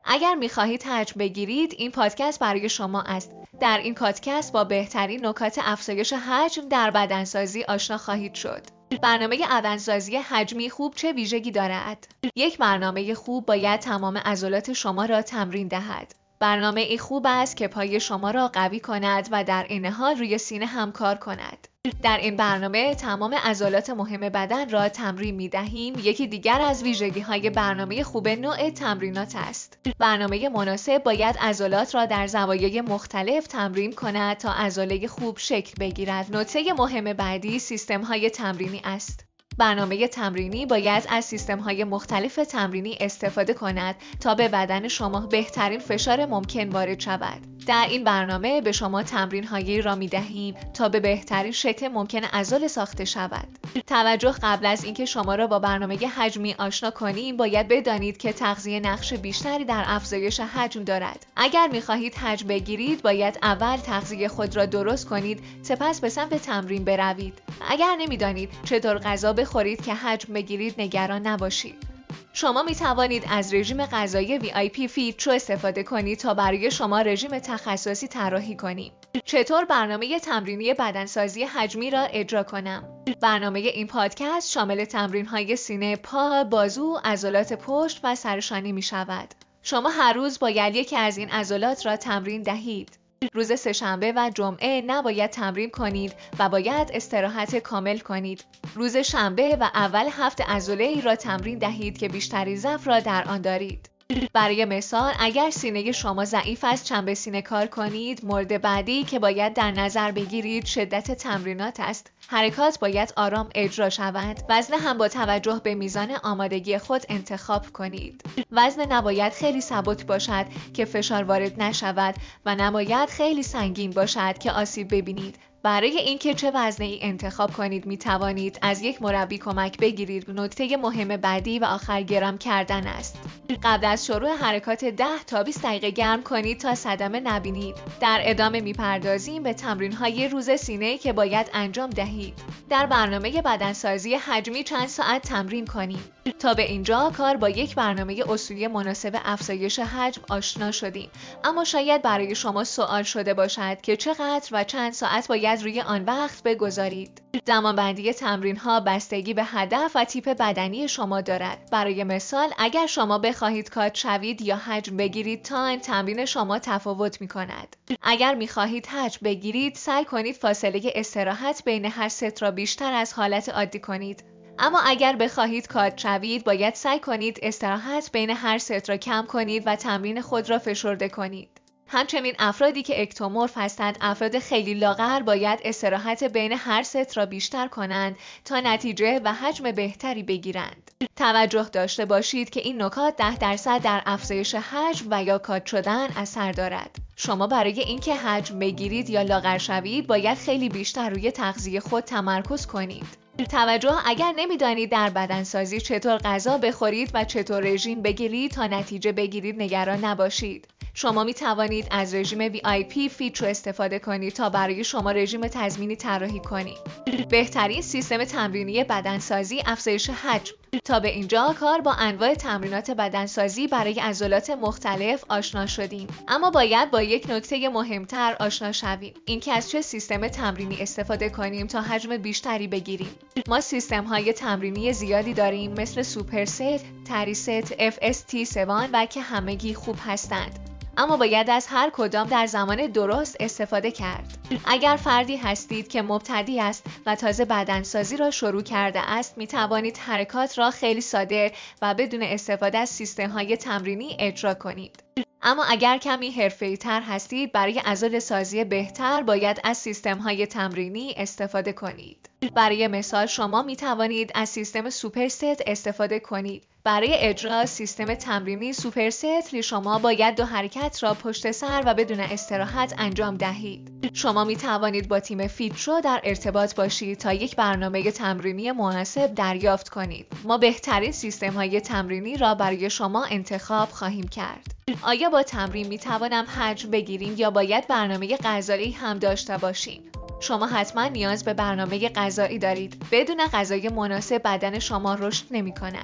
اگر می‌خواهید حجم بگیرید، این پادکست برای شما است. در این پادکست با بهترین نکات افزایش حجم در بدنسازی آشنا خواهید شد. برنامه بدنسازی حجمی خوب چه ویژگی دارد؟ یک برنامه خوب باید تمام عضلات شما را تمرین دهد. برنامه ای خوب است که پای شما را قوی کند و در این حال روی سینه هم کار کند. در این برنامه تمام عضلات مهم بدن را تمرین می دهیم. یکی دیگر از ویژگی های برنامه خوب نوع تمرینات است. برنامه مناسب باید عضلات را در زوایای مختلف تمرین کند تا عضله خوب شکل بگیرد. نکته مهم بعدی سیستم های تمرینی است. برنامه تمرینی باید از سیستم‌های مختلف تمرینی استفاده کند تا به بدن شما بهترین فشار ممکن وارد شود. در این برنامه به شما تمرین‌هایی را می‌دهیم تا به بهترین شکل ممکن عضله ساخته شود. توجه قبل از اینکه شما را با برنامه حجمی آشنا کنیم، باید بدانید که تغذیه نقش بیشتری در افزایش حجم دارد. اگر می‌خواهید حجم بگیرید، باید اول تغذیه خود را درست کنید، سپس به سمت تمرین بروید. اگر نمی‌دانید چطور غذا بخورید که حجم بگیرید، نگران نباشید. شما می توانید از رژیم غذایی VIP فیت شو استفاده کنید تا برای شما رژیم تخصصی طراحی کنیم. چطور برنامه تمرینی بدنسازی حجمی را اجرا کنم؟ برنامه این پادکست شامل تمرین‌های سینه، پا، بازو، عضلات پشت و سرشانی می شود. شما هر روز باید یکی از این عضلات را تمرین دهید. روز سه‌شنبه و جمعه نباید تمرین کنید و باید استراحت کامل کنید. روز شنبه و اول هفته عضله‌ای را تمرین دهید که بیشتری ضعف را در آن دارید. برای مثال، اگر سینه شما ضعیف است، چنبه سینه کار کنید. مورد بعدی که باید در نظر بگیرید شدت تمرینات است. حرکات باید آرام اجرا شوند. وزن هم با توجه به میزان آمادگی خود انتخاب کنید. وزن نباید خیلی سبک باشد که فشار وارد نشود و نباید خیلی سنگین باشد که آسیب ببینید. برای اینکه چه وزنی انتخاب کنید می توانید از یک مربی کمک بگیرید. نکته مهم بعدی و آخر گرم کردن است. قبل از شروع حرکات 10 تا 20 دقیقه گرم کنید تا صدمه نبینید. در ادامه میپردازیم به تمرین‌های روز سینه که باید انجام دهید. در برنامه بدنسازی حجمی چند ساعت تمرین کنیم. تا به اینجا کار با یک برنامه اصولی مناسب افزایش حجم آشنا شدیم. اما شاید برای شما سوال شده باشد که چقدر و چند ساعت باید روی آن وقت بگذارید. زمانبندی تمرین‌ها بستگی به هدف و تیپ بدنی شما دارد. برای مثال، اگر شما بخواهید کات شوید یا حجم بگیرید، تمرین شما تفاوت می‌کند. اگر می‌خواهید حجم بگیرید، سعی کنید فاصله استراحت بین هر ست را بیشتر از حالت عادی کنید. اما اگر بخواهید کات شوید، باید سعی کنید استراحت بین هر ست را کم کنید و تمرین خود را فشرده کنید. همچنین افرادی که اکتومورف هستند، افراد خیلی لاغر، باید استراحت بین هر ست را بیشتر کنند تا نتیجه و حجم بهتری بگیرند. توجه داشته باشید که این نکات 10% در افزایش حجم و یا کات شدن اثر دارد. شما برای اینکه حجم بگیرید یا لاغر شوید، باید خیلی بیشتر روی تغذیه خود تمرکز کنید. توجه، اگر نمیدانید در بدنسازی چطور غذا بخورید و چطور رژیم بگیرید تا نتیجه بگیرید، نگران نباشید. شما می توانید از رژیم VIP فیت شو استفاده کنید تا برای شما رژیم تضمینی طراحی کنید. بهترین سیستم تمرینی بدنسازی افزایش حجم. تا به اینجا کار با انواع تمرینات بدنسازی برای عضلات مختلف آشنا شدیم. اما باید با یک نکته مهمتر آشنا شویم. اینکه از چه سیستم تمرینی استفاده کنیم تا حجم بیشتری بگیریم. ما سیستم‌های تمرینی زیادی داریم، مثل سوپرست، تریست، FST7 و که همگی خوب هستند. اما باید از هر کدام در زمان درست استفاده کرد. اگر فردی هستید که مبتدی است و تازه بدنسازی را شروع کرده است، می توانید حرکات را خیلی ساده و بدون استفاده از سیستم‌های تمرینی اجرا کنید. اما اگر کمی حرفه‌ای‌تر هستید، برای عضله سازی بهتر باید از سیستم‌های تمرینی استفاده کنید. برای مثال، شما می توانید از سیستم سوپرست استفاده کنید. برای اجرا سیستم تمرینی سوپرست، شما باید 2 حرکت را پشت سر و بدون استراحت انجام دهید. شما می توانید با تیم فیت شو در ارتباط باشید تا یک برنامه تمرینی مناسب دریافت کنید. ما بهترین سیستم‌های تمرینی را برای شما انتخاب خواهیم کرد. آیا با تمرین می توانم حجم بگیریم یا باید برنامه غذایی هم داشته باشیم؟ شما حتما نیاز به برنامه غذایی دارید. بدون غذای مناسب بدن شما رشد نمی کند.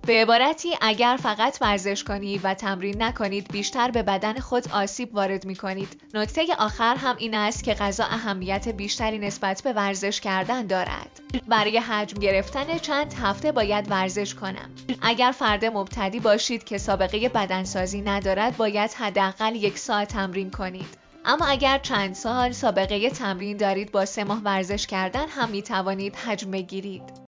به عبارتی اگر فقط ورزش کنید و تمرین نکنید بیشتر به بدن خود آسیب وارد می‌کنید. نکته آخر هم این است که غذا اهمیت بیشتری نسبت به ورزش کردن دارد. برای حجم گرفتن چند هفته باید ورزش کنم. اگر فرد مبتدی باشید که سابقه بدنسازی ندارد باید حداقل 1 ساعت تمرین کنید. اما اگر چند سال سابقه تمرین دارید با 3 ماه ورزش کردن هم می‌توانید حجم بگیرید.